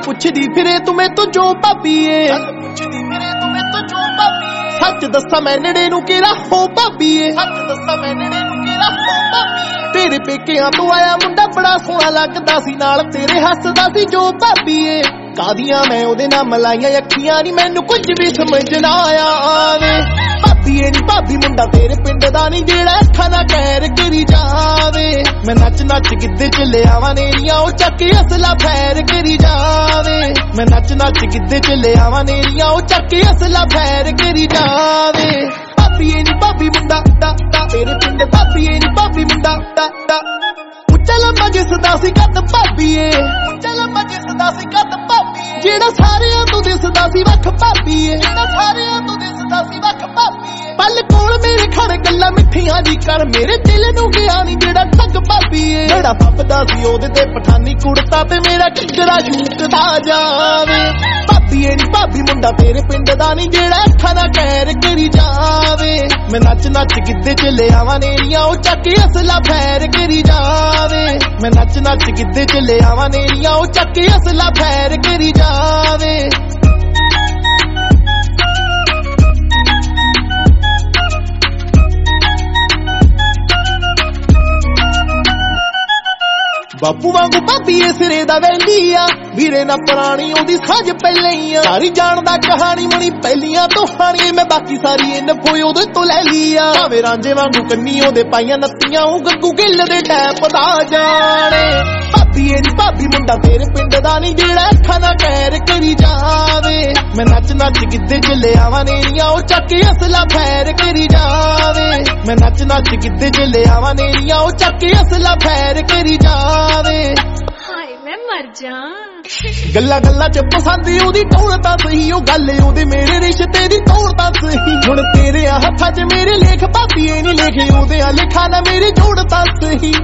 ਪੁੱਛਦੀ ਫਿਰੇ ਤੂੰ ਮੈਂ ਤੋਂ ਜੋ ਭਾਬੀਏ ਸੱਚ ਦੱਸਾਂ ਮੈਂ ਨੇੜੇ ਨੂੰ ਕਿਹੜਾ ਹੋ ਭਾਬੀਏ ਤੇਰੇ ਪੇਕਿਆਂ ਤੋਂ ਆਇਆ ਮੁੰਡਾ ਬੜਾ ਸੋਹਣਾ ਲੱਗਦਾ ਸੀ ਨਾਲ ਤੇਰੇ ਹੱਸਦਾ ਸੀ ਜੋ ਭਾਬੀਏ ਕਾਦੀਆਂ ਮੈਂ ਉਹਦੇ ਨਾਲ ਮਲਾਈਆਂ ਅੱਖੀਆਂ ਨੀ ਮੈਨੂੰ ਕੁਝ ਵੀ ਸਮਝ ਨਾ ਆਵੇ ਭਾਬੀਏ ਨੀ ਭਾਬੀ ਮੁੰਡਾ ਤੇਰੇ ਪਿੰਡ ਦਾ ਨੀ ਜਿਹੜਾ ਅੱਖਾਂ ਦਾ ਕਹਿਰ ਕਰੀ ਜਾਵੇ ਮੈਂ ਨੱਚ ਨੱਚ ਗਿੱਧੇ ਚ ਲਿਆਵਾਂ ਨੇਰੀਆਂ ਉਹ ਚੱਕ ਕੇ ਅਸਲਾ ਫੈਰ ਕਰੀ ਜਾਵੇ ਮੈਂ ਨੱਚ ਨੱਚ ਗਿੱਧੇ ਚ ਲਿਆਵਾਂ ਨੇਰੀਆਂ ਉਹ ਚੱਕ ਕੇ ਅਸਲਾ ਫੈਰ ਕਰੀ ਜਾਵੇ ਭਾਬੀਏ ਨੀ ਭਾਬੀ ਮੁੰਡਾ ਤੇਰੇ ਪਿੰਡ ਭਾਬੀਏ ਨੀ ਭਾਬੀ ਮੁੰਡਾ ਉੱਚਾ ਲੰਮਾ ਜਿਸਦਾ ਸੀ ਕੱਦ ਭਾਬੀਏ ਜਿਹੜਾ ਸਾਰਿਆਂ ਤੋਂ ਦਿਸਦਾ ਸੀ ਵੱਖ ਭਾਬੀਏ ਪਲ ਕੋਲ ਮੇਰੇ ਖੜ ਗੱਲਾਂ ਮਿੱਠੀਆਂ ਦੀ ਕਰ ਮੇਰੇ ਦਿਲ ਨੂੰ ਗਿਆ ਨੀ ਜਿਹੜਾ ਠੱਗ ਭਾਬੀਏ ਜਿਹੜਾ ਫੱਬਦਾ ਸੀ ਉਹਦੇ ਤੇ ਪਠਾਨੀ ਕੁੜਤਾ ਤੇ ਮੇਰਾ ਕਿੱਕਰਾ ਝੂਕਦਾ ਜਾਵੇ ਭਾਬੀਏ ਨੀ ਭਾਬੀ ਮੁੰਡਾ ਤੇਰੇ ਪਿੰਡ ਦਾ ਨੀ ਜਿਹੜਾ ਅੱਖਾਂ ਦਾ ਕਹਿਰ ਕਰੀ ਜਾਵੇ ਮੈਂ ਨੱਚ ਨੱਚ ਗਿੱਧੇ ਚ ਲਿਆਵਾਂ ਨੇਰੀਆਂ ਉਹ ਚੱਕ ਕੇ ਅਸਲਾ ਫੈਰ ਕਰੀ ਜਾਵੇ ਮੈਂ ਨੱਚ ਨੱਚ ਗਿੱਧੇ ਚ ਲਿਆਵਾਂ ਨੇਰੀਆਂ ਉਹ ਚੱਕ ਕੇ ਅਸਲਾ ਫੈਰ ਕਰੀ ਜਾਵੇ ਬਾਪੂ ਵਾਂਗੂ ਭਾਬੀਏ ਸਿਰੇ ਦਾ ਵੈਲੀ ਆ ਵੀਰੇ ਨਾ ਪੁਰਾਣੀ ਉਹਦੀ ਸਾਂਝ ਪਹਿਲਾਂ ਹੀ ਆ ਸਾਰੀ ਜਾਣਦਾ ਕਹਾਣੀ ਮਣੀ ਪਹਿਲੀਆਂ ਤੋਂ ਹਾਣੀ ਮੈਂ ਬਾਕੀ ਸਾਰੀ ਇਨਫੋ ਉਹਦੇ ਤੋਂ ਲੈ ਲਈ ਆ ਭਾਵੇਂ ਰਾਂਝੇ ਵਾਂਗੂ ਕੰਨੀ ਉਹਦੇ ਪਾਈਆਂ ਨੱਤੀਆਂ ਉਹ ਗੱਗੂ ਗਿੱਲ ਦੇ ਟੈਪ ਦਾ ਜਾਣੇ ਭਾਬੀਏ ਨੀ ਭਾਬੀ ਮੁੰਡਾ ਤੇਰੇ ਪਿੰਡ ਦਾ ਨੀ ਜਿਹੜਾ ਅੱਖਾਂ ਦਾ ਕਹਿਰ ਕਰੀ ਜਾਵੇ ਮੈਂ ਨੱਚ ਨੱਚ ਗਿੱਧੇ ਚ ਲਿਆਵਾਂ ਨੇਰੀਆਂ ਉਹ ਚੱਕ ਕੇ ਅਸਲਾ ਫੈਰ ਕਰੀ ਜਾਵੇ ਮੈਂ ਨੱਚ ਨੱਚ ਗਿੱਧੇ ਚ ਲਿਆਵਾਂ ਨੇਰੀਆਂ ਉਹ ਚੱਕ ਕੇ ਅਸਲਾ ਫੈਰ ਕਰੀ ਜਾਵੇ ਹਾਏ ਮੈਂ ਮਰ ਜਾ ਗੱਲਾਂ ਗੱਲਾਂ ਚ ਪਸੰਦ ਉਹਦੀ ਟੋਲ ਤਾਂ ਸਹੀ ਉਹ ਗੱਲ ਉਹਦੇ ਮੇਰੇ ਰਿਸ਼ਤੇ ਦੀ ਤੋੜ ਤਾਂ ਸਹੀ ਹੁਣ ਤੇਰੇ ਹੱਥਾਂ 'ਚ ਮੇਰੇ ਲੇਖ ਭਾਬੀਏ ਨੀ ਲਿਖੇ ਉਹਦੇ ਆ ਲਿਖਾ ਨਾ ਮੇਰੇ ਜੋੜ ਤਾਂ ਸਹੀ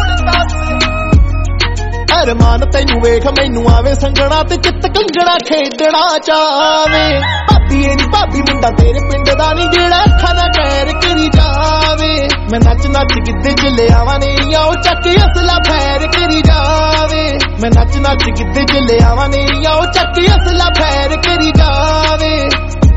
ਅਰਮਾਨ ਤੈਨੂੰ ਵੇਖ ਮੈਨੂੰ ਆਵੇ ਸੰਗਣਾ ਤੇ ਚਿੱਤ ਕੰਗਣਾ ਖੇਡਣਾ ਚਾਵੇ ਭਾਬੀਏ ਨੀ ਭਾਬੀ ਮੁੰਡਾ ਤੇਰੇ ਪਿੰਡ ਦਾ ਨੀ ਜਿਹੜਾ ਅੱਖਾਂ ਦਾ ਕਹਿਰ ਕਰੀ ਜਾਵੇ ਮੈਂ ਨੱਚ ਨੱਚ ਗਿੱਧੇ ਚ ਲਿਆਵਾਂ ਨੇਰੀਆਂ ਉਹ ਚੱਕ ਕੇ ਅਸਲਾ ਫੈਰ ਕਰੀ ਜਾਵੇ ਮੈਂ ਨੱਚ ਨੱਚ ਗਿੱਧੇ ਚ ਲਿਆਵਾਂ ਨੇਰੀਆਂ ਉਹ ਚੱਕ ਕੇ ਅਸਲਾ ਫੈਰ ਕਰੀ ਜਾਵੇ